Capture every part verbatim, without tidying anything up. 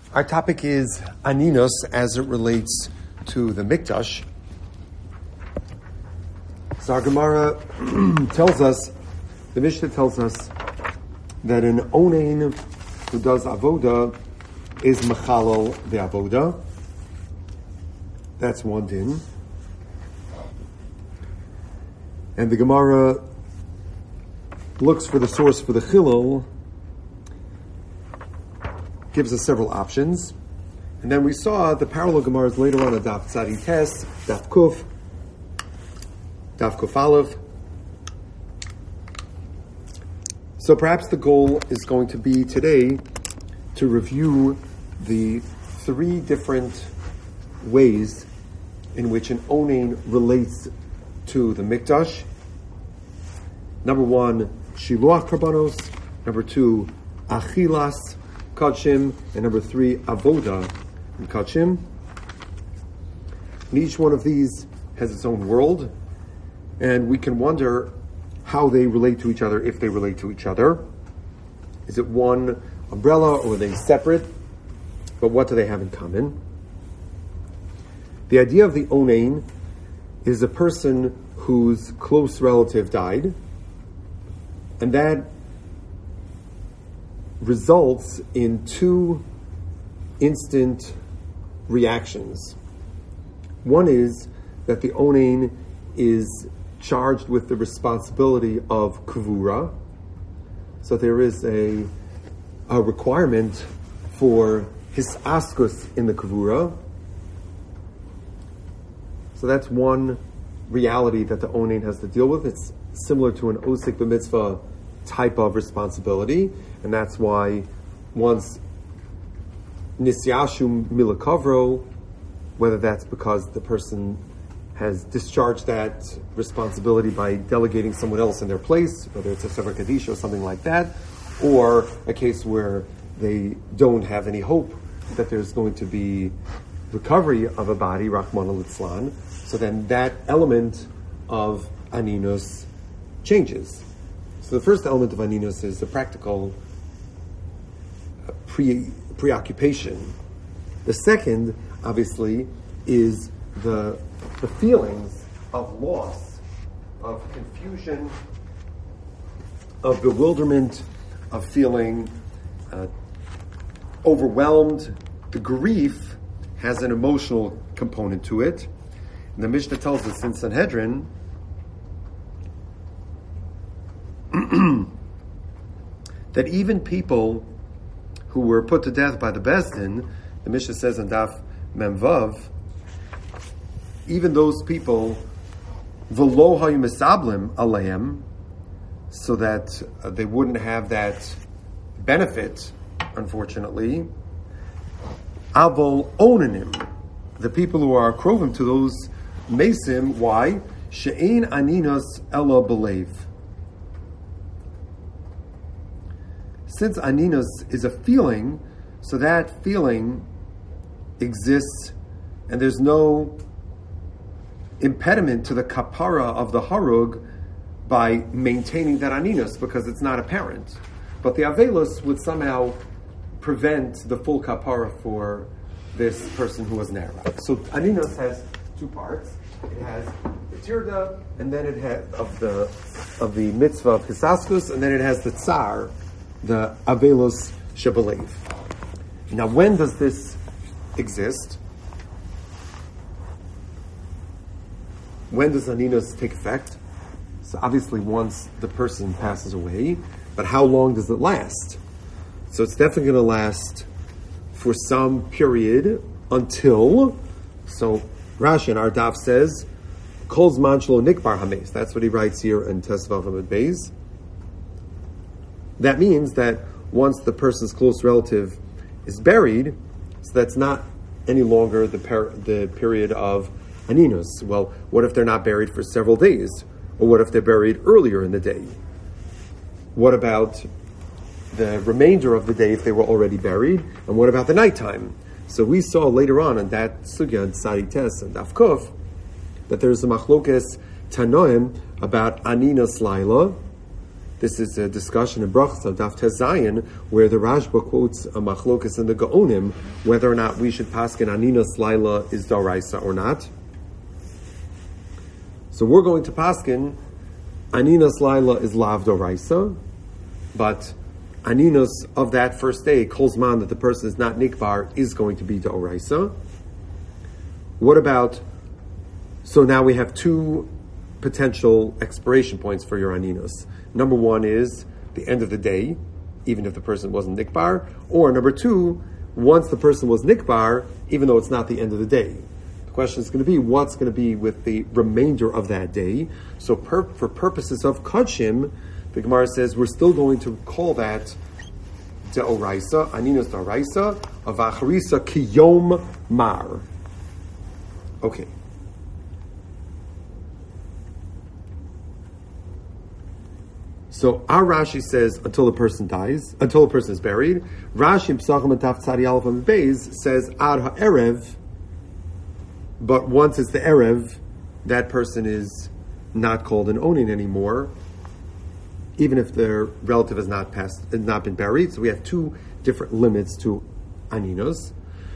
Our topic is Aninos as it relates to the Mikdash. So our Gemara tells us, the Mishnah tells us that an onein who does avoda is mechalal the avoda. That's one din. And the Gemara looks for the source for the chilul, gives us several options. And then we saw the parallel Gemaras later on at Daf Tzadi Tes, Daf Kuf, Daf Kuf Aleph. So perhaps the goal is going to be today to review the three different ways in which an onein relates to the Mikdash. Number one, Shiluach Karbanos. Number two, Achilas Kachim. And number three, Avoda and Kachim. And each one of these has its own world. And we can wonder how they relate to each other, if they relate to each other. Is it one umbrella or are they separate? But what do they have in common? The idea of the onein is a person whose close relative died, and that results in two instant reactions. One is that the onein is charged with the responsibility of kavura, so there is a, a requirement for hisaskus in the kavura. So that's one reality that the onein has to deal with. It's similar to an osik b'mitzvah type of responsibility, and that's why once nisyashu milakavro, whether that's because the person has discharged that responsibility by delegating someone else in their place, whether it's a sefer kadisha or something like that, or a case where they don't have any hope that there's going to be recovery of a body, Rachmana litzlan, so then that element of aninos changes. So the first element of aninos is the practical pre preoccupation. The second, obviously, is the the feelings of loss, of confusion, of bewilderment, of feeling uh, overwhelmed. The grief has an emotional component to it. And the Mishnah tells us in Sanhedrin that even people who were put to death by the Beis Din, the Mishnah says in Daf Memvav, even those people, v'lo hayu misablim aleim, so that uh, they wouldn't have that benefit, unfortunately, avol onanim, the people who are krovim to those mesim, why? She'ein aninos ela belev. Since aninos is a feeling, so that feeling exists, and there's no impediment to the kapara of the harug by maintaining that aninos, because it's not apparent. But the avelos would somehow prevent the full kapara for this person who was narrow. So aninos has two parts. It has the tirda, and then it has of the of the mitzvah of hisaskus, and then it has the tsar, the avelos shebelev. Now, when does this exist? When does aninos take effect? So obviously once the person passes away, but how long does it last? So it's definitely going to last for some period until, so Rashi in our daf says, Kol zman shelo nikbar hames. That's what he writes here in Tesvav Hamad Beis. That means that once the person's close relative is buried, so that's not any longer the per- the period of aninos. Well, what if they're not buried for several days? Or what if they're buried earlier in the day? What about the remainder of the day if they were already buried? And what about the nighttime? So we saw later on in that sugya in Tzadi Tes and Daf Kuf that there's a machlokes tanoim about aninos laila, This is a discussion in Brachos of Daf Tez Zayin, where the Rashba quotes a machlokas in the Gaonim, whether or not we should paskin Aninos Laila is Daraisa or not. So we're going to paskin Aninos Laila is Lav Daraisa, but Aninos of that first day, Kolzman, that the person is not Nikbar, is going to be Daraisa. What about, so now we have two potential expiration points for your Aninos. Number one is the end of the day, even if the person wasn't Nikbar, or number two, once the person was Nikbar, even though it's not the end of the day. The question is going to be, what's going to be with the remainder of that day? So per, for purposes of Kodshim, the Gemara says we're still going to call that De'oraisa, Aninos De'oraisa, of Acharisa Kiyom Mar. Okay. So our Rashi says until the person dies, until the person is buried. Rashi Psachim Ataf Tzadi Aleph and Beis says Ad HaErev, but once it's the Erev, that person is not called an Onin anymore, even if their relative has not passed, has not been buried. So we have two different limits to Aninos.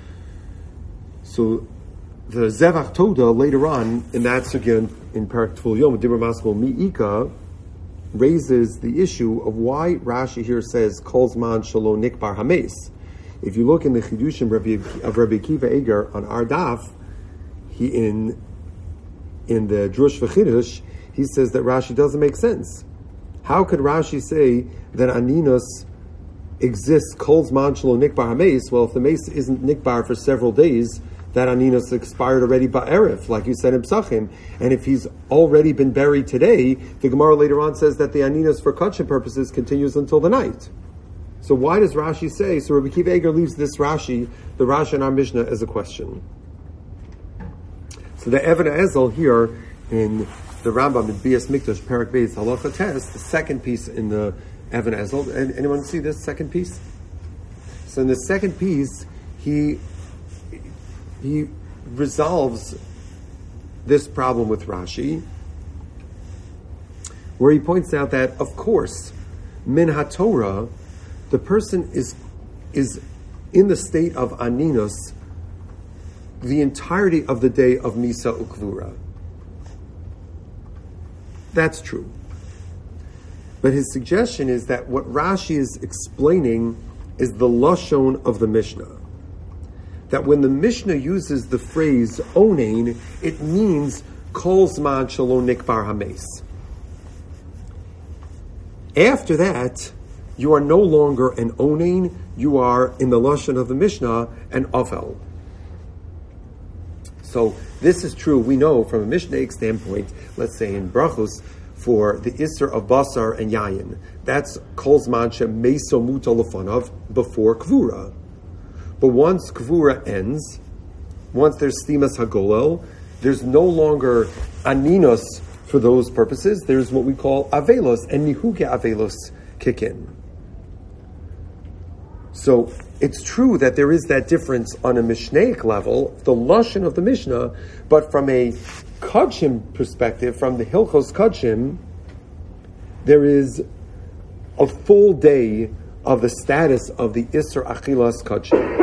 So the Zevach Toda later on in that sugya in Parak Tvul Yom Dibur Maskol Mi'ika raises the issue of why Rashi here says Kol Zman Shelo Nikbar Hames. If you look in the Chidushim of Rabbi Akiva Eger on our daf, he in in the Drush V'Chidush, he says that Rashi doesn't make sense. How could Rashi say that Aninos exists Kol Zman Shelo Nikbar Hames? Well, if the mace isn't Nikbar for several days, that Aninos expired already ba'erif, like you said in Psachim. And if he's already been buried today, the Gemara later on says that the Aninos for Kodshim purposes continues until the night. So why does Rashi say, so Rabbi Akiva Eger leaves this Rashi, the Rashi in our Mishnah, as a question. So the Even Ezel here in the Rambam in Bias Mikdash, Parak Beis, Halacha Tes, the second piece in the Even Ezel. And anyone see this second piece? So in the second piece, he He resolves this problem with Rashi, where he points out that, of course, min haTorah, the person is is in the state of Aninos the entirety of the day of Misa Ukvura. That's true. But his suggestion is that what Rashi is explaining is the Lashon of the Mishnah. That when the Mishnah uses the phrase onein, it means kol zman shelo nikbar hames. After that, you are no longer an onein, you are, in the lashon of the Mishnah, an avel. So this is true, we know from a Mishnaic standpoint, let's say in Brachos, for the Isser of Basar and Yayin. That's kol zman she meso muta lefanav, before Kvura. But once Kvura ends, once there's Stimas HaGolel, there's no longer Aninos for those purposes. There's what we call Avelos, and Nihuke Avelos kick in. So it's true that there is that difference on a Mishnaic level, the Lashon of the Mishnah, but from a Kodshim perspective, from the Hilchos Kodshim, there is a full day of the status of the Isser Achilas Kodshim.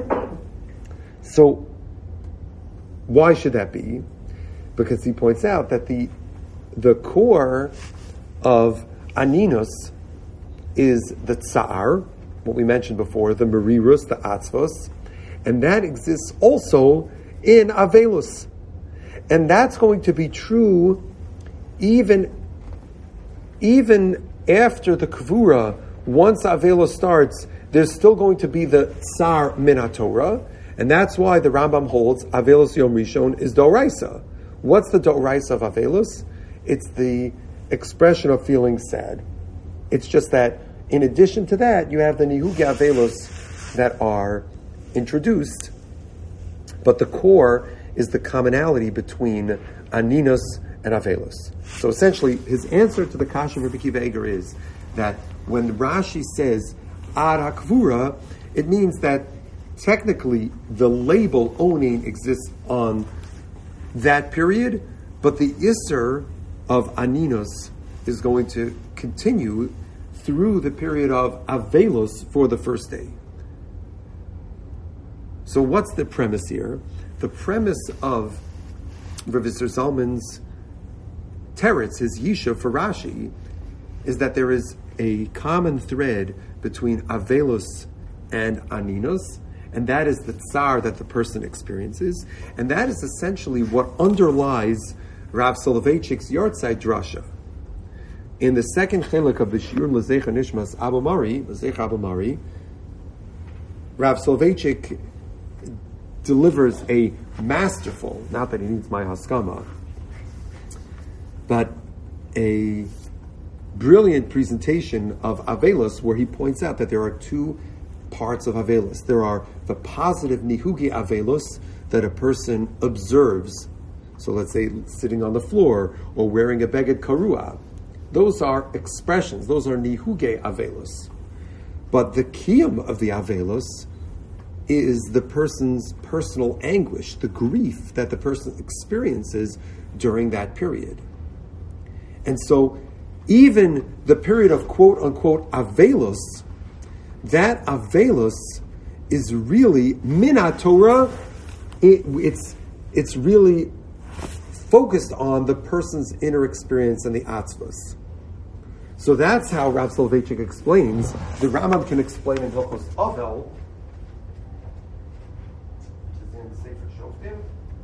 So, why should that be? Because he points out that the the core of Aninos is the Tsa'ar, what we mentioned before, the Merirus, the Atzvos, and that exists also in Avelus. And that's going to be true even, even after the Kvura. Once Avelus starts, there's still going to be the Tsar Min HaTorah, and that's why the Rambam holds Avelus Yom Rishon is Doraisa. What's the Doraisa of Avelus? It's the expression of feeling sad. It's just that in addition to that, you have the Nihuge Avelus that are introduced, but the core is the commonality between Aninos and Avelus. So essentially, his answer to the Kasha of Rabbi Akiva Eger is that when Rashi says Ad HaKvura, it means that technically the label onein exists on that period, but the Isser of Aninos is going to continue through the period of Avelus for the first day. So what's the premise here? The premise of Rav Yisrael Zalman's teretz, his yishuv for Rashi, is that there is a common thread between Avelus and Aninus, and that is the tsar that the person experiences, and that is essentially what underlies Rav Soloveitchik's Yartzeit drasha. In the second chelik of the Shiur L'Zecha Nishmas Abu Mari, L'Zecha Abu Mari, Rav Soloveitchik delivers a masterful, not that he needs my haskama, but a brilliant presentation of Avelus, where he points out that there are two parts of Avelus. There are the positive nihugi Avelus that a person observes. So let's say sitting on the floor or wearing a beged karua. Those are expressions. Those are nihuge Avelus. But the kiyum of the Avelus is the person's personal anguish, the grief that the person experiences during that period. And so even the period of quote-unquote Avelus, that Avelus is really mina Torah. It, it's, it's really focused on the person's inner experience and the atzvos. So that's how Rav Soloveitchik explains. The Rambam can explain in Hilchos Avel, which is in the Sefer Shoftim.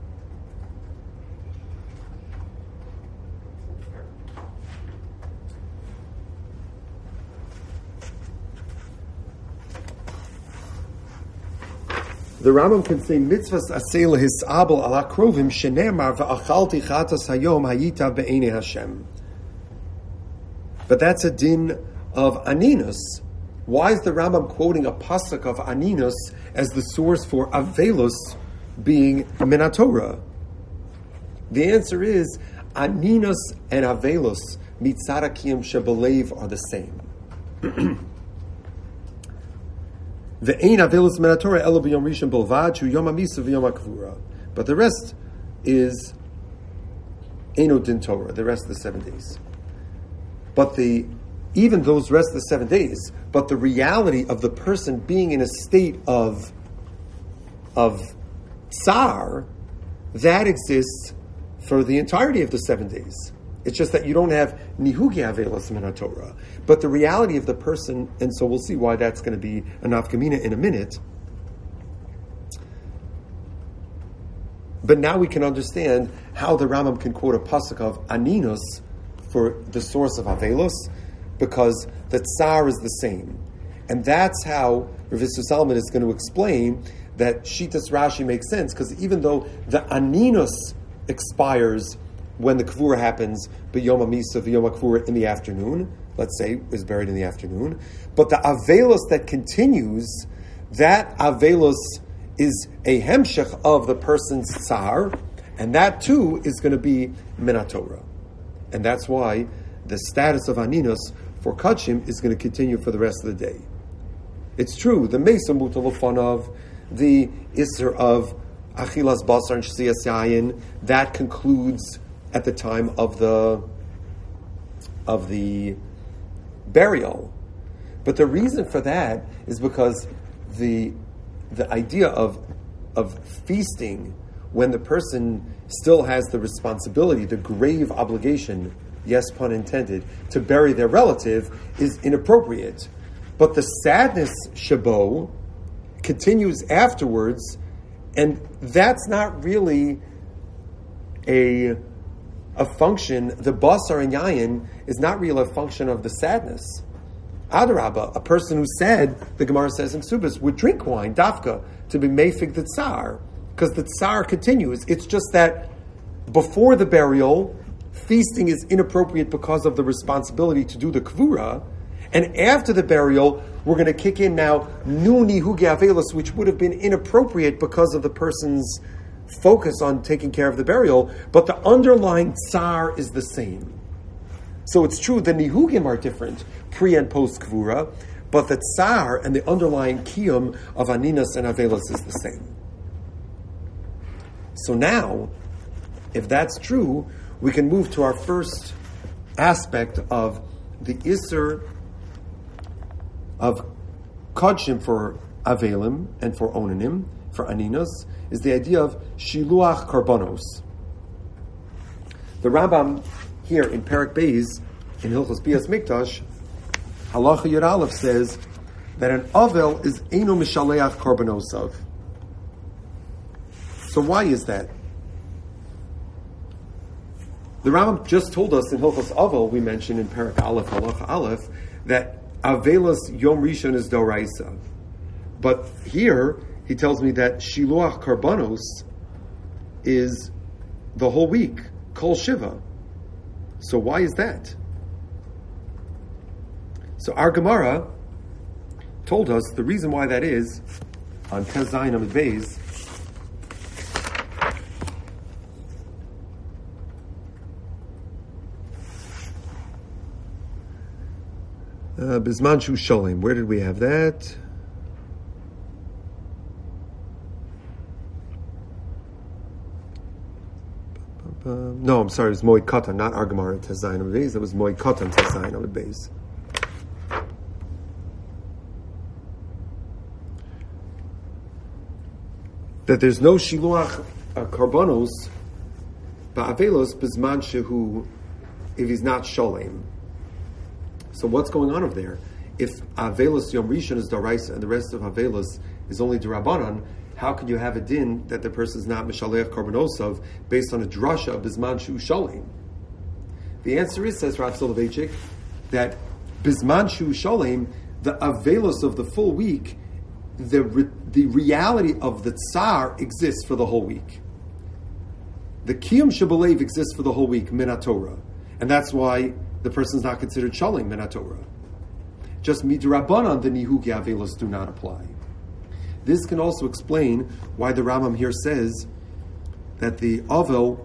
The Rambam can say, mitzvahs asela his abel ala krovim shenemar va'achalti chatas hayom hayita be'enei Hashem. But that's a din of Aninus. Why is the Rambam quoting a pasuk of Aninus as the source for Avelus being Minatorah? The answer is, Aninus and Avelus, mitzadakiyim shebelev, are the same. The ein Avelus Minatorah elo b'yom rishon bilvad shu yom hamisa v'yom hakvura. But the rest is Eino din Torah, the rest of the seven days. But the even those rest of the seven days, but the reality of the person being in a state of of tsar, that exists for the entirety of the seven days. It's just that you don't have nihugi avelos min Torah. But the reality of the person, and so we'll see why that's going to be a nafkamina in a minute. But now we can understand how the Rambam can quote a pasuk of Aninus for the source of Avelus, because the tsar is the same. And that's how Rav Yisrael Zalman is going to explain that Shitas Rashi makes sense, because even though the Aninus expires when the Kvura happens, B'yom HaMisa v'yom HaKvura in the afternoon, let's say, is buried in the afternoon, but the Avelus that continues, that Avelus is a hemshech of the person's tsar, and that too is going to be Minatorah. And that's why the status of Aninus for Kachim is going to continue for the rest of the day. It's true, the Mesa Mutalofanav, the Isser of Achilas Basar and Shesiyas Yayin, that concludes at the time of the of the burial. But the reason for that is because the the idea of of feasting when the person still has the responsibility, the grave obligation, yes, pun intended, to bury their relative is inappropriate. But the sadness shabo continues afterwards, and that's not really a a function. The basar and yayin is not really a function of the sadness. Adarabba, a person who said, the Gemara says in Subas, would drink wine, dafka, to be mefik the tsar, because the tsar continues. It's just that before the burial, feasting is inappropriate because of the responsibility to do the kvura, and after the burial, we're going to kick in now nuni hugi avelus, which would have been inappropriate because of the person's focus on taking care of the burial, but the underlying tsar is the same. So it's true, the nihugim are different, pre and post kvura, but the tsar and the underlying kiyum of Aninus and Avelus is the same. So now, if that's true, we can move to our first aspect of the Isser of Kodshim for Avelim and for Onanim, for Aninos, is the idea of Shiluach Karbonos. The Rambam here in Perek Beis, in Hilchos Bias Mikdash, Halacha Yud Aleph says that an Avel is Eino Mishaleach Karbonosav. So why is that? The Rambam just told us in Hilchos Avel, we mentioned in Perek Aleph, Halacha Aleph, that Avelos Yom Rishon is Doraisa. But here, he tells me that Shiluach Karbonos is the whole week, Kol Shiva. So why is that? So our Gemara told us the reason why that is, on Tez Zayin Amud Beis, Bizman Shu Sholim. Where did we have that? Uh, no, I'm sorry, it was Moed Katan, not our Gemara Tez Zayin Amud Beis. It was Moed Katan Tez Zayin Amud Beis. That there's no Shiluach uh, Karbonos Ba'avelos Bizman Shehu if he's not Sholem. So what's going on over there? If Avelos Yom Rishon is Daraisa and the rest of Avelos is only Darabanan, how could you have a din that the person is not Mishaleach Karbonosov based on a drasha of Bizman Shu Sholem? The answer is, says Rav Soloveitchik, that Bizman Shu Sholem, the Avelos of the full week, the re- the reality of the Tsar exists for the whole week. The Kiyum Shabalev exists for the whole week, Minat Torah. And that's why the person is not considered Sholem Minat Torah. Just Midrabanan, the Nihuki Avelos do not apply. This can also explain why the Rambam here says that the Avel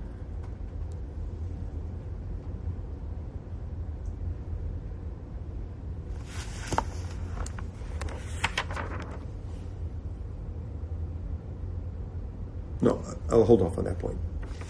No, I'll hold off on that point.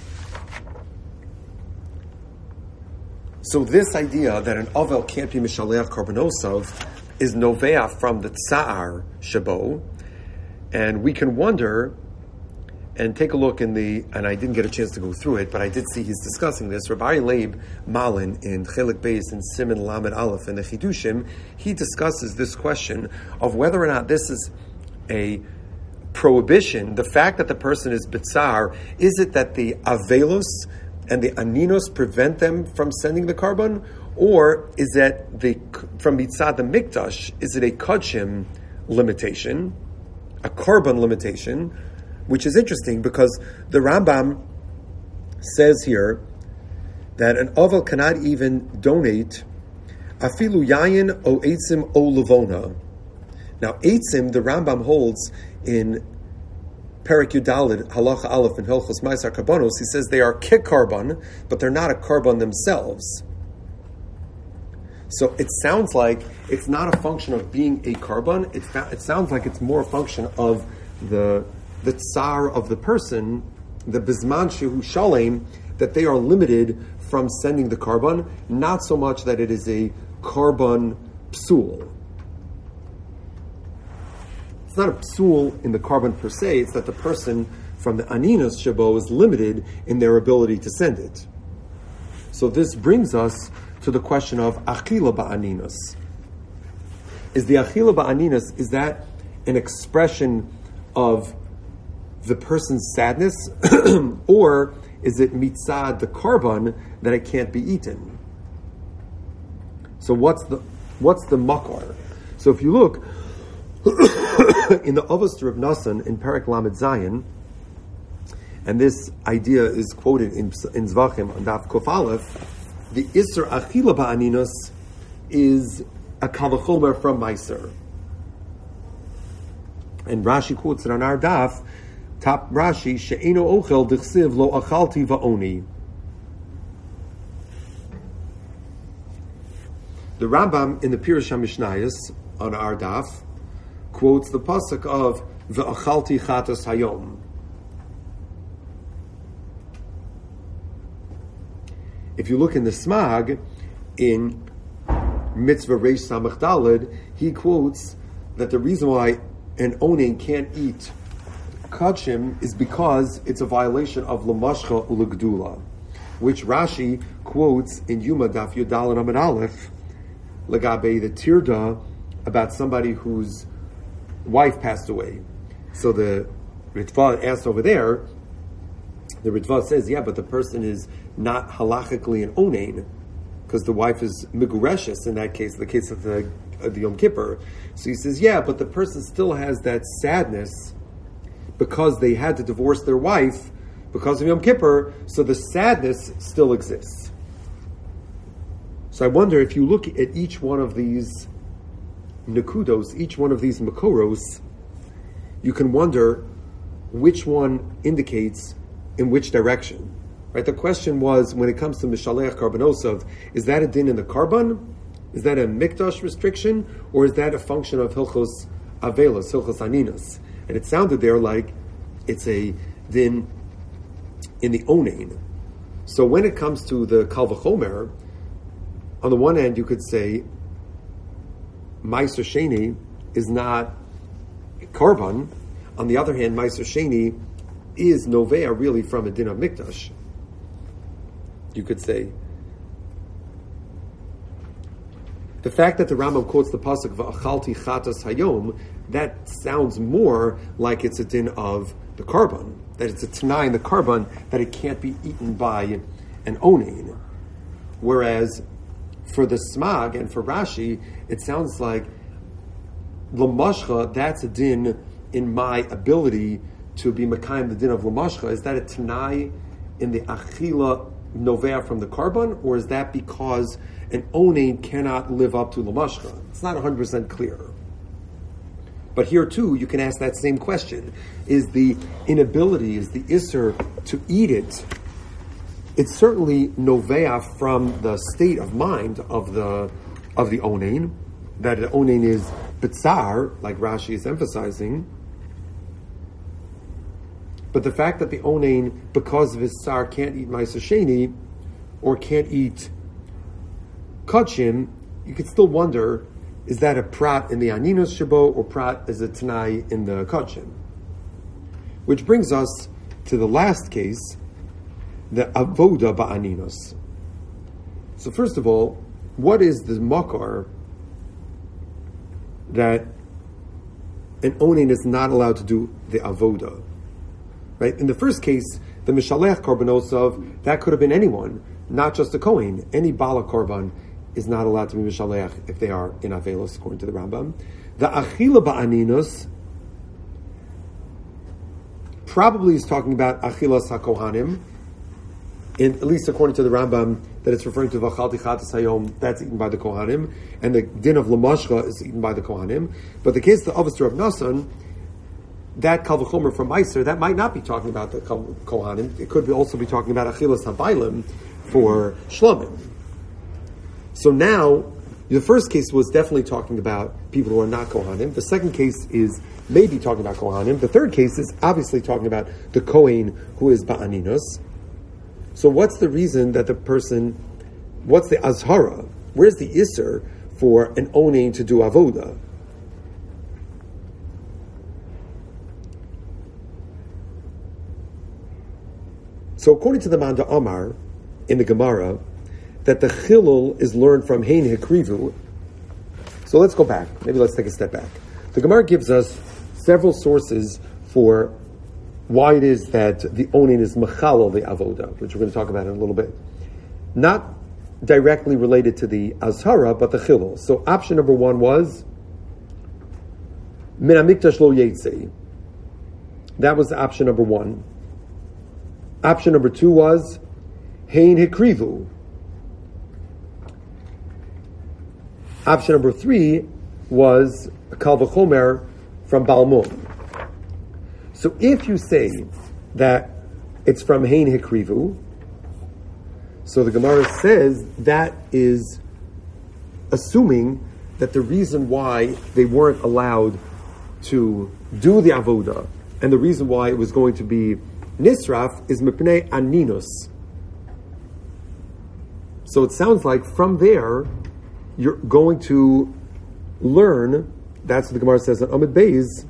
So this idea that an Avel can't be Mishaleach Karbonosov is novea from the Tsa'ar Shabo, and we can wonder and take a look in the, and I didn't get a chance to go through it, but I did see he's discussing this. Rabbi Leib Malin in Chelik Beis and Siman Lamed Aleph in the Chidushim, he discusses this question of whether or not this is a prohibition, the fact that the person is Bitzar, is it that the Avelos and the Aninos prevent them from sending the carbon, or is that the from Mitzad the Mikdash, is it a Kodshim limitation, a carbon limitation, which is interesting because the Rambam says here that an Avel cannot even donate afilu yayin o eitzim o levona. Now eitzim, the Rambam holds in Perek Yudalid, Halacha Aleph, and Hilchos Ma'asar Karbonos, he says they are kikarbon, but they're not a carbon themselves. So it sounds like it's not a function of being a carbon. It, it sounds like it's more a function of the the tsar of the person, the bizman shehu shalem, that they are limited from sending the carbon, not so much that it is a carbon psul. It's not a psul in the carbon per se, it's that the person from the aninos shabo is limited in their ability to send it. So this brings us to the question of achila ba'aninos. Is the achila ba'aninos, is that an expression of the person's sadness, or is it mitzad, the carbon, that it can't be eaten? So what's the what's the makar? So if you look in the Avos Reb Nassan in Perek Lamed Zayin, and this idea is quoted in in Zvachim on Daf Kuf Aleph, the Isser Achila Ba'aninos is a Kavachomer from Meiser. And Rashi quotes it on our Daf, top Rashi, She'eno Ochel Dichsiv Lo Achalti Va'oni. The Rambam in the Pirush HaMishnayos on our Daf quotes the pasuk of Va'achalti Chatas Hayom. If you look in the Smag, in Mitzvah Reish Samach Daled, he quotes that the reason why an onen can't eat kachim is because it's a violation of Lamashcha Ulagdula, which Rashi quotes in Yuma Daf Yudal and Amid Aleph, Lagabe the Tirda, about somebody whose wife passed away. So the Ritva asked over there, the Ritva says, yeah, but the person is not halachically an onen, because the wife is migureshes in that case, the case of the, of the Yom Kippur. So he says, yeah, but the person still has that sadness because they had to divorce their wife because of Yom Kippur, so the sadness still exists. So I wonder if you look at each one of these nekudos, each one of these makoros, you can wonder which one indicates in which direction. Right? The question was, when it comes to Mishalech Karbanosov, is that a din in the Karban? Is that a Mikdash restriction? Or is that a function of Hilchos Avelos, Hilchos Aninas? And it sounded there like it's a din in the Onain. So when it comes to the Kal V'chomer, on the one hand you could say Meiser Sheni is not Karban. On the other hand, Meiser Sheni is Novea really from a din of Mikdash. You could say the fact that the Rambam quotes the pasuk V'achalti chatas hayom, that sounds more like it's a din of the Karban, that it's a Tanai in the Karban, that it can't be eaten by an Onain. Whereas for the Smag and for Rashi, it sounds like Lamashcha, that's a din in my ability to be Makayim, the din of Lamashcha. Is that a Tanai in the Achila Novea from the Karban, or is that because an Onain cannot live up to Lamashcha? It's not one hundred percent clear. But here too, you can ask that same question. Is the inability, is the Isser to eat it, it's certainly Novea from the state of mind of the of the Onain, that the Onain is Bitsar, like Rashi is emphasizing. But the fact that the Onain, because of his tsar, can't eat Meiser Sheni, or can't eat Kachim, you could still wonder, is that a Prat in the Aninos Shabo, or Prat as a Tanai in the Kachim? Which brings us to the last case, the Avoda Ba'aninos. So first of all, what is the Makar that an Onain is not allowed to do the Avoda? Right? In the first case, the Mishalech Karbanosov, that could have been anyone, not just a Kohen. Any Bala Karban is not allowed to be Mishalech if they are in Avelos, according to the Rambam. The Achila Ba'aninos probably is talking about Achilas HaKohanim, in, at least according to the Rambam, that it's referring to V'chalti Chatas Hayom, that's eaten by the Kohanim, and the din of Lamashcha is eaten by the Kohanim. But the case of the Avos of Nasan, that Kal V'chomer from Meiser, that might not be talking about the Kohanim. It could be also be talking about Achilas HaBailim for Shlomim. So now, the first case was definitely talking about people who are not Kohanim. The second case is maybe talking about Kohanim. The third case is obviously talking about the Kohen who is Ba'aninos. So what's the reason that the person, what's the Azhara? Where's the Isser for an Onain to do Avoda? So according to the Manda Amar in the Gemara, that the Chilul is learned from Hein Hekrivu. So let's go back. Maybe let's take a step back. The Gemara gives us several sources for why it is that the Onain is Mechalal the Avoda, which we're going to talk about in a little bit. Not directly related to the Azhara, but the Chilul. So option number one was Min HaMikdash Lo Yetzei. That was option number one. Option number two was Hein Hekrivu. Option number three was Kal V'chomer from Balmum. So if you say that it's from Hein Hekrivu, so the Gemara says that is assuming that the reason why they weren't allowed to do the Avoda, and the reason why it was going to be Nisraf, is Mipnei Aninos. So it sounds like from there, you're going to learn, that's what the Gemara says in Amid Beis,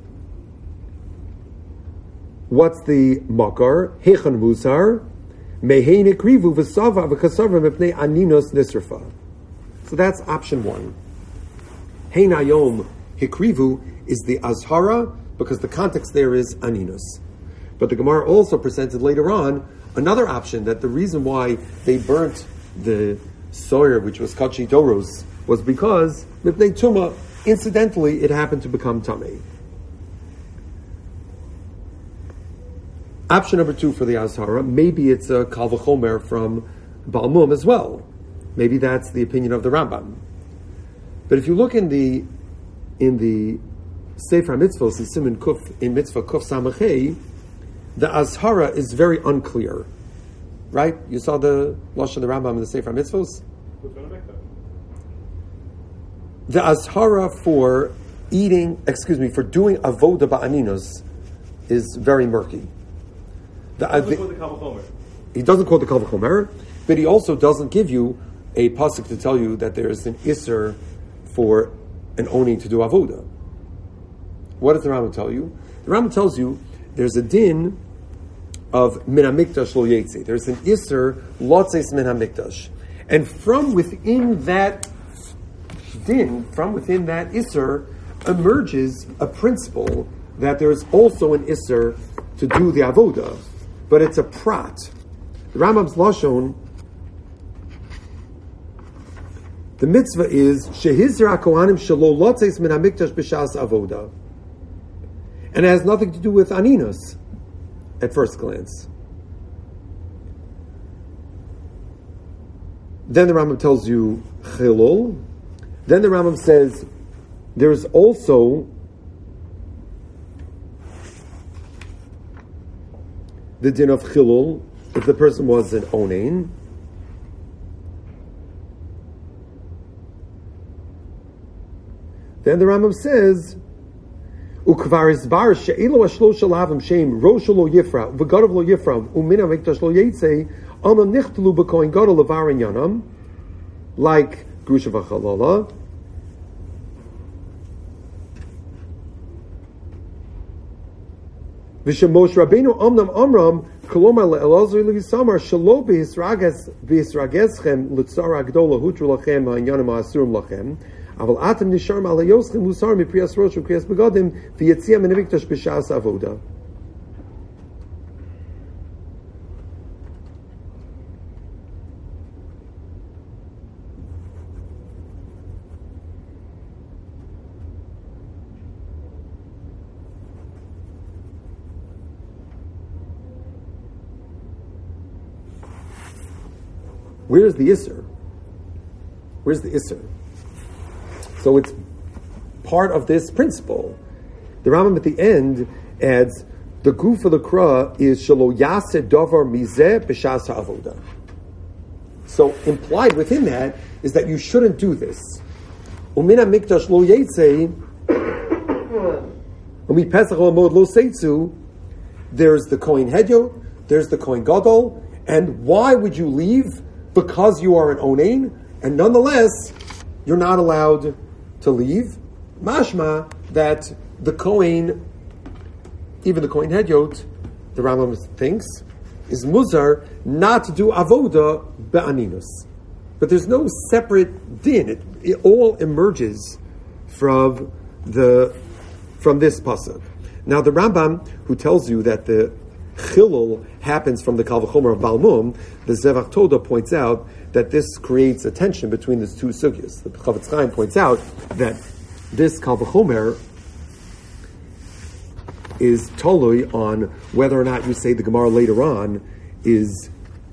what's the makar? Hechan musar, mehein ikrivu v'sava v'kasava mipnei aninos nisrafa. So that's option one. Hein ayom hikrivu is the azhara, because the context there is aninos. But the Gemara also presented later on another option, that the reason why they burnt the sawyer, which was kachi doros, was because mipnei tuma, incidentally, it happened to become tamei. Option number two for the azhara, maybe it's a kal v'chomer from Balmum as well. Maybe that's the opinion of the Rambam. But if you look in the in the Sefer HaMitzvos in Siman Kuf, in Mitzvah Kuf Samachei, the azhara is very unclear. Right? You saw the Lashon of the Rambam in the Sefer HaMitzvos? The azhara for eating, excuse me, for doing avoda ba'aninos is very murky. The, he doesn't quote the Kal V'chomer. He doesn't quote the Kal V'chomer, but he also doesn't give you a pasuk to tell you that there is an isser for an owning to do avoda. What does the Rambam tell you? The Rambam tells you there's a din of min hamikdash lo yetzi. There's an isser lotzeis min hamikdash, and from within that din, from within that isser, emerges a principle that there is also an isser to do the avoda, but it's a prat. The Rambam's lashon, the mitzvah is shehizra kohanim shelo lotzeis min hamikdash b'shas avoda, and it has nothing to do with aninos at first glance. Then the Rambam tells you chilul. Then the Rambam says there's also the din of chilul if the person was an onein. Then the Rambam says ukvar isbar she'elo ashlo shalavim shem rosh lo yifra v'gadav lo yifra umina mikdash lo yetze amam nichtelu b'koin gadol levarin yanam, like grusha v'chalala. V'shemosh Rabbeinu Amnam Amram Kolomar le'elazar le'visamar shelo b'hisrageschem l'tzara gdola hutru lachem ha'inyanim ha'asurim lachem aval atem nisharim ala yoschem musar mipriyas rosh u'kriyas begadim v'yetzia min hamikdash b'shas avoda. Where's the Isser? Where's the Isser? So it's part of this principle. The Rambam at the end adds, the guf of the Kra is shelo yaseh davar mizeh b'shas ha'avoda. So implied within that is that you shouldn't do this. Umina mikdash lo yetzei, umi pesach l'mod lo seitzu, there's the Kohen Hedyot, there's the Kohen Gadol, and why would you leave? Because you are an onein, and nonetheless, you're not allowed to leave. Mashma, that the Kohen, even the Kohen Hedyot, the Rambam thinks, is muzar not to do avoda be'aninus. But there's no separate din. It, it all emerges from the from this pasuk. Now the Rambam, who tells you that the chilul happens from the Kal V'chomer of Balmum, the Zevach Toda points out that this creates a tension between these two sugyas. The Chavetz Chaim points out that this Kal V'chomer is tolui on whether or not you say the Gemara later on is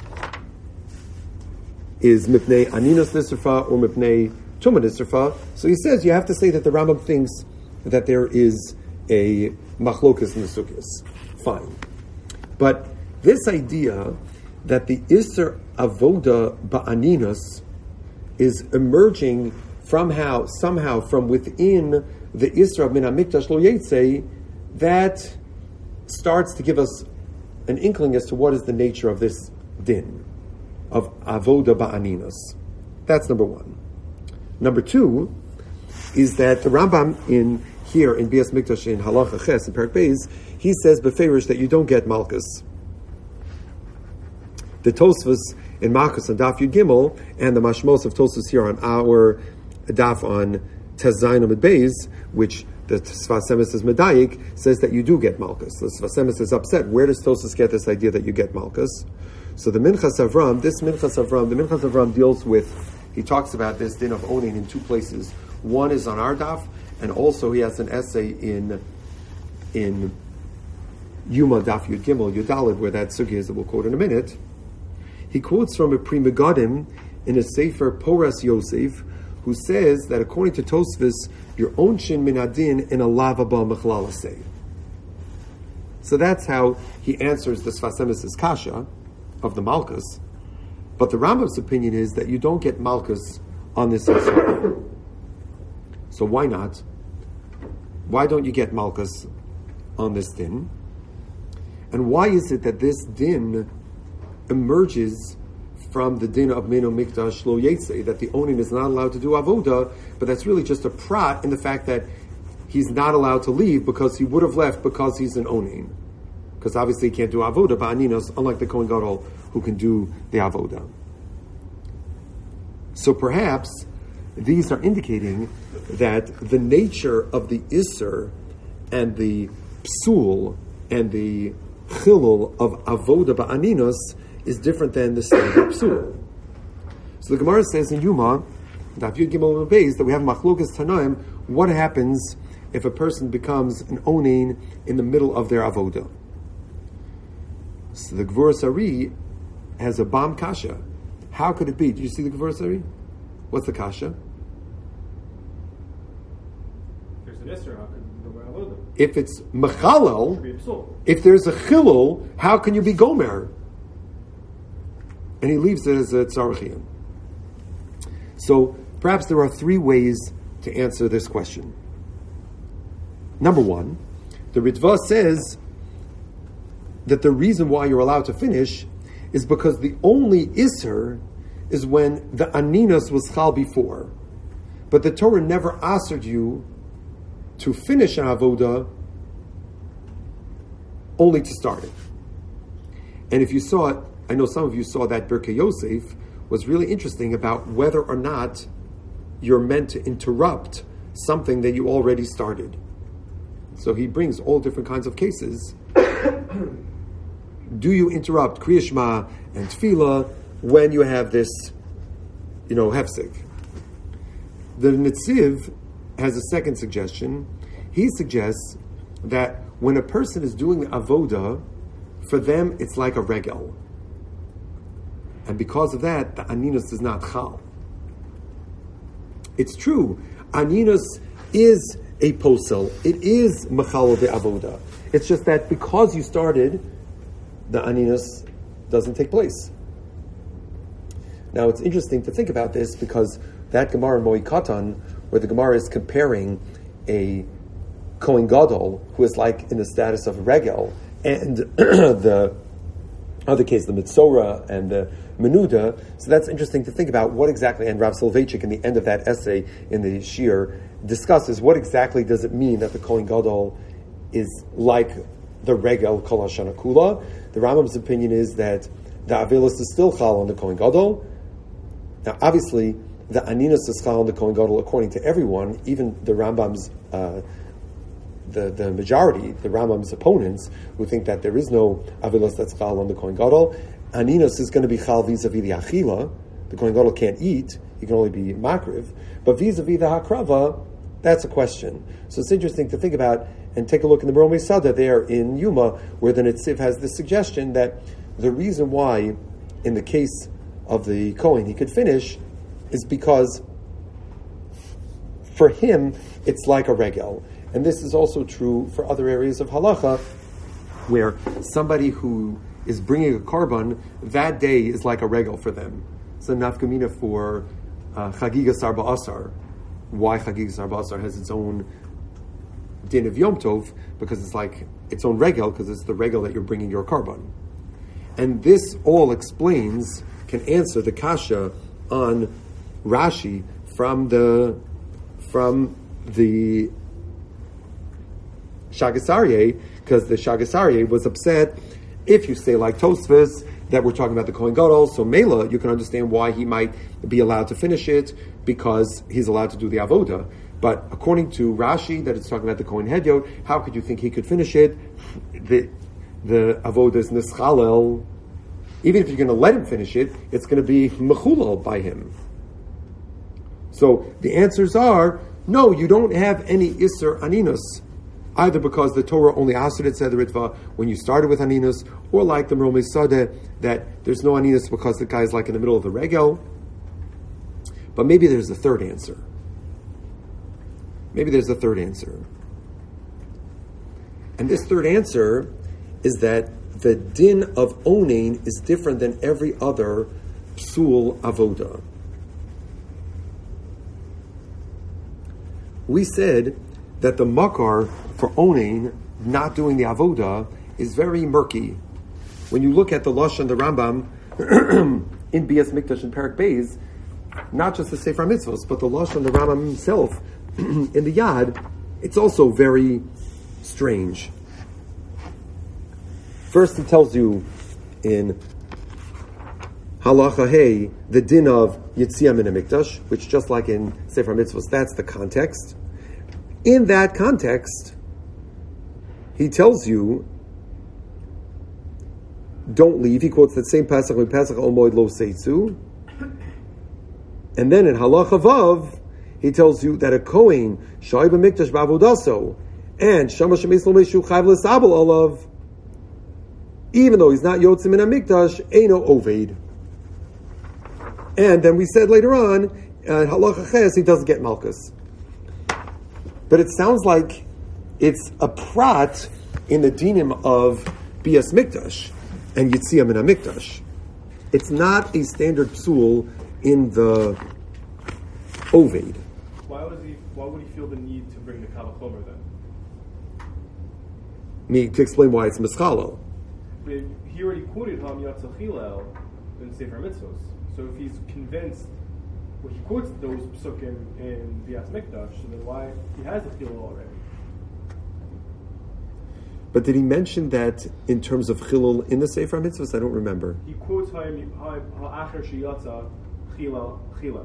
is mipnei aninos nisrfa or mipnei tumah nisrfa. So he says you have to say that the Rambam thinks that there is a machlokas in the sugyas. Fine. But this idea that the Isser Avoda Ba'aninos is emerging from how, somehow from within the Isser of Min HaMikdash Lo Yetzei, that starts to give us an inkling as to what is the nature of this din of Avoda Ba'aninos. That's number one. Number two is that the Rambam in here in Bias Mikdash in Halacha Ches in Perek Beis, he says beferish that you don't get Malkus. The Tosfos in Malkus and Daf Yud Gimel and the Mashmos of Tosfos here on our Daf on Tes Zayin Amud Beis, which the Sfas Emes is Medayik, says that you do get Malkus. The Sfas Emes is upset. Where does Tosfos get this idea that you get Malkus? So the Minchas Avram, this Minchas Avram, the Minchas Avram deals with, he talks about this din of owning in two places. One is on our Daf, and also he has an essay in in Yuma Daf Yud Gimel Yudalid, where that sugi is that we'll quote in a minute. He quotes from a Pri Megadim in a Sefer Poras Yosef, who says that according to Tosfos, your own shin min adin in a lavaba mechlalasei. So that's how he answers the Sfas Emes' kasha of the Malkus. But the Rambam's opinion is that you don't get Malkus on this issue. So why not? Why don't you get Malkus on this din? And why is it that this din emerges from the din of Meno Mikdash Lo Yetze, that the owning is not allowed to do avoda, but that's really just a prat in the fact that he's not allowed to leave because he would have left because he's an owning. Because obviously he can't do avoda ba'aninos, unlike the Kohen Gadol who can do the avoda. So perhaps these are indicating that the nature of the Isser and the Psul and the Chilul of avoda ba'aninos is different than the standard Psul. So the Gemara says in Yuma, Daf Yud Gimel Beis, that we have Machlokas Tanaim, what happens if a person becomes an onain in the middle of their avoda? So the Gvura Sari has a Bam Kasha. How could it be? Did you see the Gvura Sari? What's the Kasha? There's an Isser, how could you go by avoda? If it's Mechalel, if there's a Chilul, how can you be Gomer? And he leaves it as a tzarchiyim. So perhaps there are three ways to answer this question. Number one, the Ritva says that the reason why you're allowed to finish is because the only Isser is when the Aninos was chal before. But the Torah never asked you to finish an avoda, only to start it. And if you saw it, I know some of you saw that Birkei Yosef was really interesting about whether or not you're meant to interrupt something that you already started. So he brings all different kinds of cases. Do you interrupt Kriya Shema and Tefillah when you have this, you know, hefsek? The Netziv has a second suggestion. He suggests that when a person is doing avoda, for them it's like a regel. And because of that, the Aninos is not chal. It's true. Aninos is a posel. It is machal de avoda. It's just that because you started, the Aninos doesn't take place. Now it's interesting to think about this because that Gemara Mo'i Katan, where the Gemara is comparing a Kohen Gadol who is like in the status of a regel, and the other case, the Mitzora and the Menuda. So that's interesting to think about what exactly, and Rav Soloveitchik in the end of that essay in the Shir discusses what exactly does it mean that the Kohen Gadol is like the Regel Kol Hashana Kula. The Rambam's opinion is that the Avilos is still Chal on the Kohen Gadol. Now obviously the Aninos is Chal on the Kohen Gadol according to everyone, even the Rambam's uh, The, the majority, the Rambam's opponents, who think that there is no Avilos that's Chal on the Kohen Gadol. Aninos is going to be Chal vis-a-vis the Achila. The Kohen Gadol can't eat, he can only be Makriv. But vis-a-vis the Hakrava, that's a question. So it's interesting to think about, and take a look in the Romei Sada there in Yuma, where the Netziv has the suggestion that the reason why, in the case of the Kohen, he could finish, is because for him, it's like a regel. And this is also true for other areas of halacha, where somebody who is bringing a korban, that day is like a regel for them. It's a nafkamina for uh, Chagiga Sarba Asar. Why Chagiga Sarba Asar has its own din of Yom Tov, because it's like its own regel, because it's the regel that you're bringing your korban. And this all explains, can answer the kasha on Rashi from the from the Shagasarye, because the Shagasarye was upset. If you say like Tosfos that we're talking about the Kohen Gadol, so Mela, you can understand why he might be allowed to finish it because he's allowed to do the avoda. But according to Rashi, that it's talking about the Kohen Hedyot, how could you think he could finish it? The the avoda is nischalel. Even if you're going to let him finish it, it's going to be mechulal by him. So the answers are no. You don't have any iser aninus, either because the Torah only asked it said the ritva when you started with aninus, or like the Meromei Sadeh that there's no aninus because the guy is like in the middle of the regel. But maybe there's a third answer. Maybe there's a third answer. And this third answer is that the din of onain is different than every other psul avoda. We said that the makar for onain, not doing the avoda, is very murky. When you look at the Lashon, the Rambam, in Bias Mikdash and Perak Beis, not just the Sefer Mitzvos, but the Lashon, the Rambam himself, in the Yad, it's also very strange. First he tells you in Halacha Hey, the din of Yetziah Min HaMikdash, which just like in Sefer Mitzvos, that's the context. In that context, he tells you, don't leave. He quotes that same Pesach, Pesach Al Moed Lo Seitzu. And then in Halacha Vav, he tells you that a Kohen, Shai B'Mikdash B'Avodaso, and Shama Shemeis Lo Meshu Chayv L'Sabel Olav, even though he's not Yotzim Min HaMikdash, Eino Oved. And then we said later on, uh, Halacha Ches, he doesn't get Malchus. But it sounds like it's a prat in the dinim of Bias Mikdash and Yetziah Min HaMikdash. It's not a standard psul in the Oved. Why was he? Why would he feel the need to bring the Kal Vachomer then? Me to explain why it's mischalel. But he already quoted Ham Yatzal Chilel in Sefer Mitzvos. So if he's convinced, well, he quotes those psukim in Bias Mikdash, so then why he has the Chilel already? But did he mention that in terms of chilul in the Sefer Mitzvos? I don't remember. He quotes Ha'acher Sheyatza Chilel Chilel.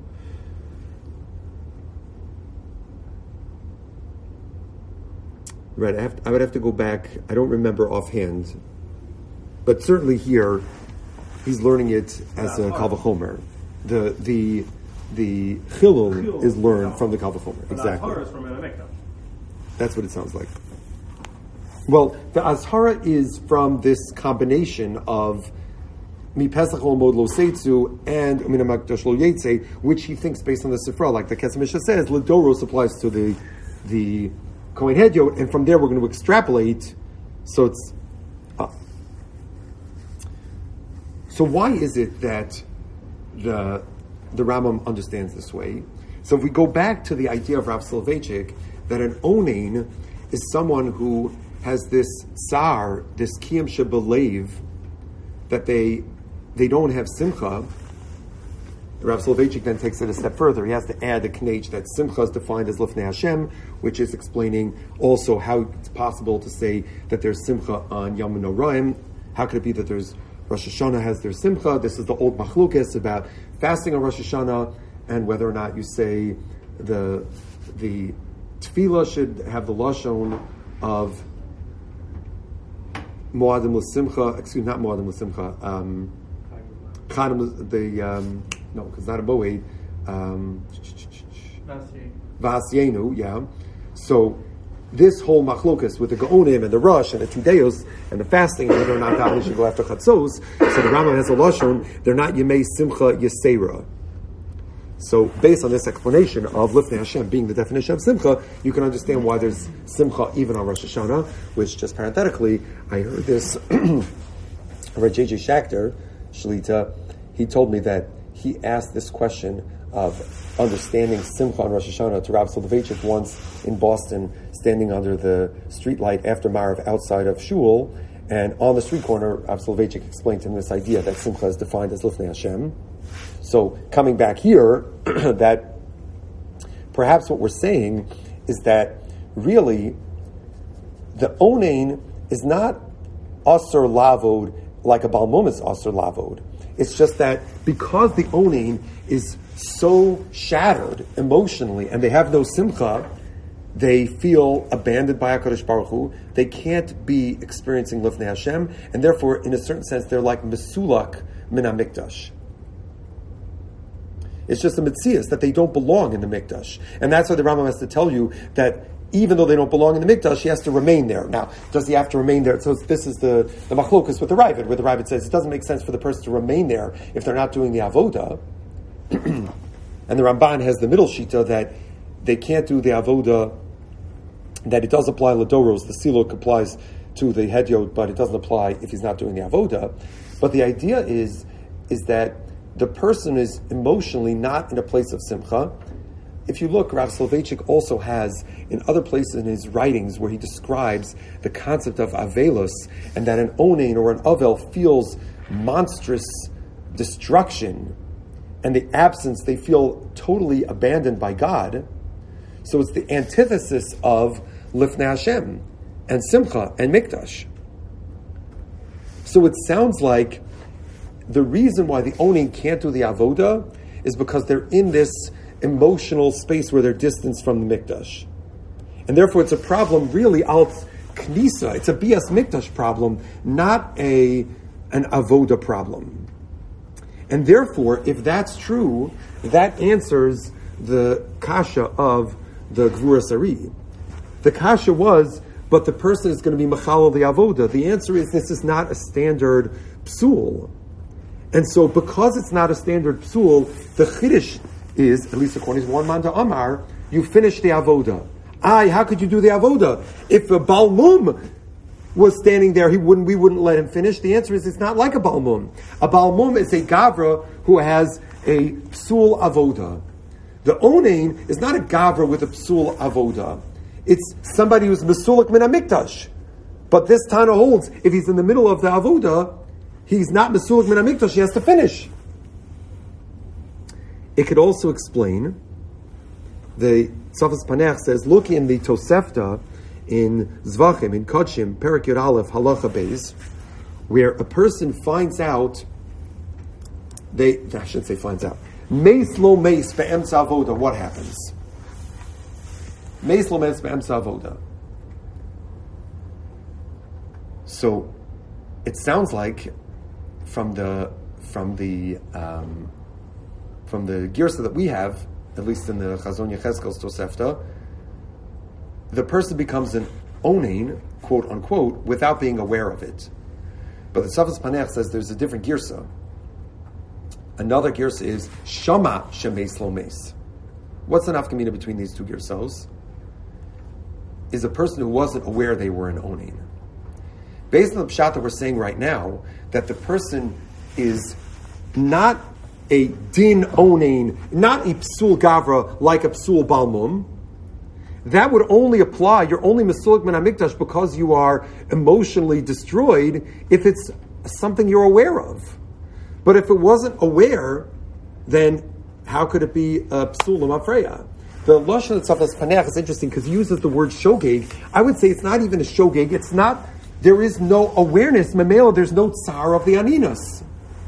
Right, I, have to, I would have to go back. I don't remember offhand, but certainly here, he's learning it as a Kal Vachomer. The the the chilul, chilul is learned no. from the Kal Vachomer. Exactly. The Azhara is from Mikdash. That's what it sounds like. Well, the Azhara is from this combination of Mi Pesach Ol Mod Lo Seitzu and Min HaMikdash Lo Yetze, which he thinks based on the Sifra, like the Kesef Mishnah says, L'Doros applies to the the Kohen Hedyot, and from there we're going to extrapolate. So it's uh, so why is it that the the Rambam understands this way? So if we go back to the idea of Rav Soloveitchik, that an onain is someone who has this tsar, this kiyam shebelev, that they they don't have simcha. Rav Soloveitchik then takes it a step further. He has to add a knech that simcha is defined as lifnei Hashem, which is explaining also how it's possible to say that there's simcha on Yom Noraim. How could it be that there's Rosh Hashanah has their simcha? This is the old machlokes about fasting on Rosh Hashanah and whether or not you say the the tefillah should have the lashon of Moadim l'simcha. Excuse me, not Moadim l'simcha. Um, Chanim, the um, no, because not a Moed. Um, V'asyenu, yeah. So this whole machlokas with the Gaonim and the Rush and the Tideos and the fasting and whether or not Davening should go after Chatzos. So the Rambam has a lashon. They're not Yemei Simcha Yesera. So based on this explanation of Lifnei Hashem being the definition of Simcha, you can understand why there's Simcha even on Rosh Hashanah. Which, just parenthetically, I heard this. Rabbi J J Schachter, Shlita, he told me that he asked this question of understanding Simcha on Rosh Hashanah to Rav Soloveitchik once in Boston, standing under the streetlight after Marav outside of Shul, and on the street corner, Rav Soloveitchik explained to him this idea that Simcha is defined as Lifnei Hashem. So coming back here, that perhaps what we're saying is that really the onein is not asur lavod like a balmum is asur lavod. It's just that because the onein is so shattered emotionally and they have no simcha, they feel abandoned by HaKadosh Baruch Hu. They can't be experiencing Lifnei Hashem, and therefore, in a certain sense, they're like mesulak min HaMikdash. It's just a mitzias that they don't belong in the Mikdash. And that's why the Rambam has to tell you that even though they don't belong in the Mikdash, he has to remain there. Now, does he have to remain there? So this is the, the machlokas with the Ravid, where the Ravid says it doesn't make sense for the person to remain there if they're not doing the avoda. And the Ramban has the middle shita that they can't do the avoda, that it does apply ladoros, the silok applies to the hedyot, but it doesn't apply if he's not doing the avoda. But the idea is, is that the person is emotionally not in a place of simcha. If you look, Rav Soloveitchik also has in other places in his writings where he describes the concept of avelus, and that an onein or an avel feels monstrous destruction, and the absence, they feel totally abandoned by God. So it's the antithesis of Lifnei Hashem and Simcha and Mikdash. So it sounds like the reason why the onein can't do the avoda is because they're in this emotional space where they're distanced from the Mikdash. And therefore it's a problem really al knisa. It's a bias Mikdash problem, not a an avoda problem. And therefore, if that's true, that answers the kasha of the Gvura Sari. The kasha was, but the person is going to be machal the avoda. The answer is, this is not a standard psul. And so, because it's not a standard psul, the chiddush is, at least according to one man to Amar, you finish the avoda. Ay, how could you do the avoda? If a balmum was standing there, he wouldn't. We wouldn't let him finish. The answer is, it's not like a balmum. A balmum is a gavra who has a psul avoda. The onein is not a gavra with a psul avoda. It's somebody who's mesulik min hamikdash. But this Tana holds, if he's in the middle of the avoda, he's not mesulik min hamikdash, he has to finish. It could also explain, the Tzafas Panech says, look in the Tosefta, in Zvachim, in Kodshim, Perek Yud Aleph, Halacha Beis, where a person finds out, they, I shouldn't say finds out, Meis lo meis be'emtza avoda, what happens? Meis lo meis be'emtza avoda. So, it sounds like, from the, from the, um, from the girsa that we have, at least in the Chazon Yechezkel's Tosefta, the person becomes an onein, quote unquote, without being aware of it. But the Tzafas Panech says there's a different girsa. Another girsa is Shama Shemeis Lo Meis. What's the nafkamina between these two girsos? Is a person who wasn't aware they were an onein. Based on the pshat that we're saying right now, that the person is not a din onein, not a psul gavra like a psul balmum, that would only apply, you're only mesulik min hamikdash because you are emotionally destroyed if it's something you're aware of. But if it wasn't aware, then how could it be a psul l'mafreya? The Lashon of Tzafas Panech is interesting because he uses the word shogeg. I would say it's not even a shogeg, it's not, there is no awareness, memela, there's no tsar of the aninas.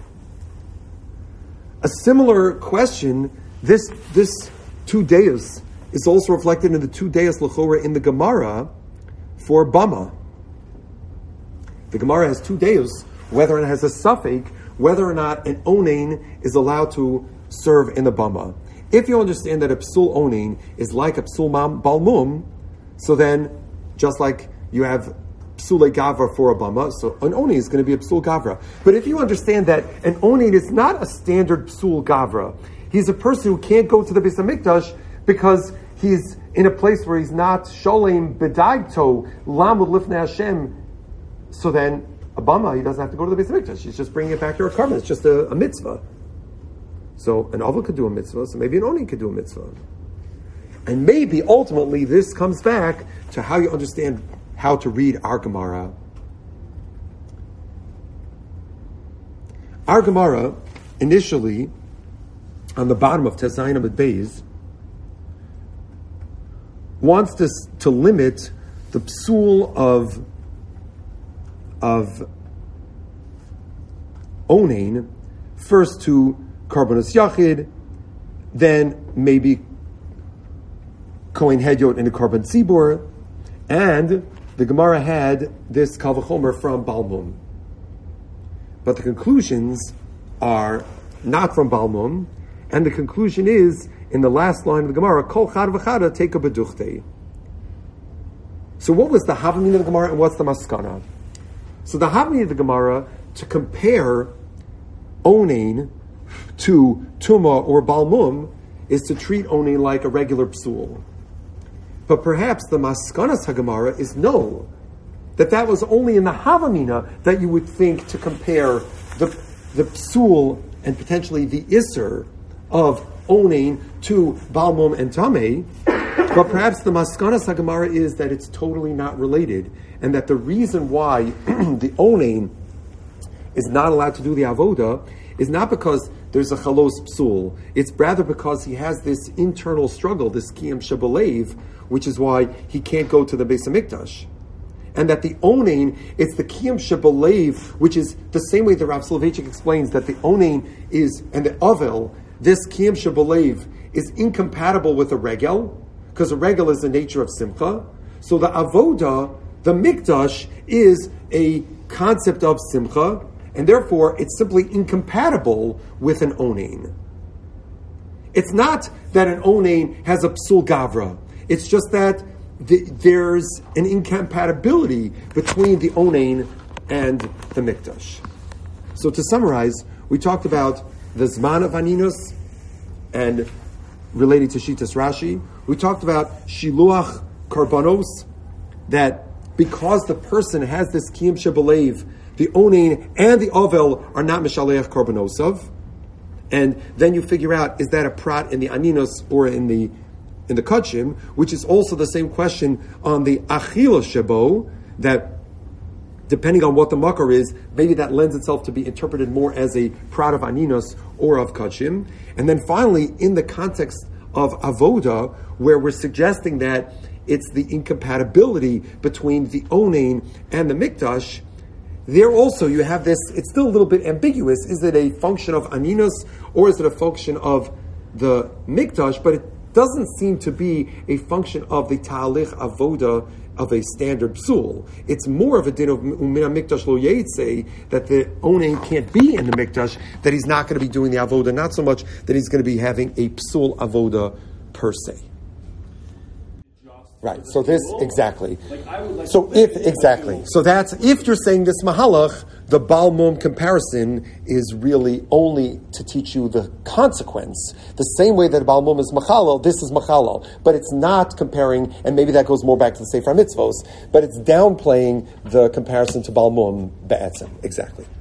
A similar question, this this two deus is also reflected in the two deus lechora in the Gemara for Bama. The Gemara has two deus, whether it has a suffix, whether or not an onein is allowed to serve in the Bama. If you understand that a psul onein is like a psul balmum, so then, just like you have psule gavra for a bama, so an onein is going to be a psul gavra. But if you understand that an onein is not a standard psul gavra, he's a person who can't go to the Beis HaMikdash because he's in a place where he's not sholem bedaigto lamud lifnei Hashem. So then, a bama, he doesn't have to go to the Beis HaMikdash. He's just bringing it back to a carbon. It's just a, a mitzvah. So an avil could do a mitzvah, so maybe an onein could do a mitzvah. And maybe, ultimately, this comes back to how you understand how to read our Gemara. Our Gemara, initially, on the bottom of Tezayin Amud Beis, wants to, to limit the psul of, of onain first to karbonos yachid, then maybe kohen hedyot and a carbon tzibur, and the Gemara had this kal v'chomer from Balmum. But the conclusions are not from Balmum, and the conclusion is, in the last line of the Gemara, kol chad v'chada take a beduchte. So what was the Havamina of the Gemara and what's the Maskana? So the Havamina of the Gemara, to compare onain to Tuma or Balmum, is to treat onain like a regular psul. But perhaps the Maskanas HaGemara is no, that that was only in the Havamina that you would think to compare the, the psul and potentially the Isser of onain to Balmum and Tameh. But perhaps the Maskanas HaGemara is that it's totally not related, and that the reason why the onain is not allowed to do the avoda is not because there's a chalos psul. It's rather because he has this internal struggle, this kiyam shabalev, which is why he can't go to the Beis HaMikdash. And that the onain, it's the kiyam shabalev, which is the same way that Rav Soloveitchik explains that the onain is, and the avel, this kiyam shabalev is incompatible with a regel, because a regel is the nature of simcha. So the avoda, the mikdash, is a concept of simcha, and therefore it's simply incompatible with an onain. It's not that an onain has a psul gavra. It's just that the, there's an incompatibility between the onain and the mikdash. So to summarize, we talked about the zman of aninus and related to Shitas Rashi. We talked about shiluach karbanos, that because the person has this kiyam shebelev, the onain and the ovel are not mishaleach karbanosov. And then you figure out, is that a prat in the aninus or in the in the kachim, which is also the same question on the achila shebo, that depending on what the makar is, maybe that lends itself to be interpreted more as a prat of aninus or of kachim. And then finally, in the context of avoda, where we're suggesting that it's the incompatibility between the onain and the mikdash, there also you have this, it's still a little bit ambiguous. Is it a function of aninus or is it a function of the mikdash? But it doesn't seem to be a function of the ta'alich avoda of a standard psul. It's more of a din of umina mikdash lo yetze, that the onain can't be in the mikdash, that he's not going to be doing the avoda, not so much that he's going to be having a psul avoda per se. Right. So this exactly. Like I would like so if exactly. So that's if you're saying this mahalach, the Balmum comparison is really only to teach you the consequence. The same way that Balmum is machalal, this is machalal, but it's not comparing. And maybe that goes more back to the Sefer Mitzvos, but it's downplaying the comparison to Balmum be'etzem. Exactly.